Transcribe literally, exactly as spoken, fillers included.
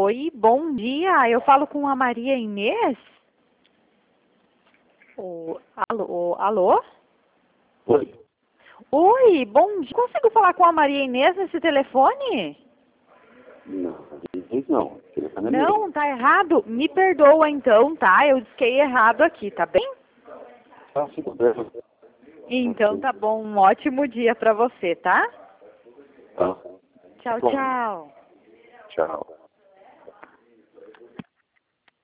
Oi, bom dia. Eu falo com a Maria Inês? O, alô, alô? Oi. Oi, bom dia. Consigo falar com a Maria Inês nesse telefone? Não, Inês não. O telefone é Não, meu. tá errado. Me perdoa então, tá? Eu disquei errado aqui, tá bem? Tá, sem problema. Então tá bom. Um ótimo dia pra você, tá? Tá. Tchau, Bom, tchau. tchau.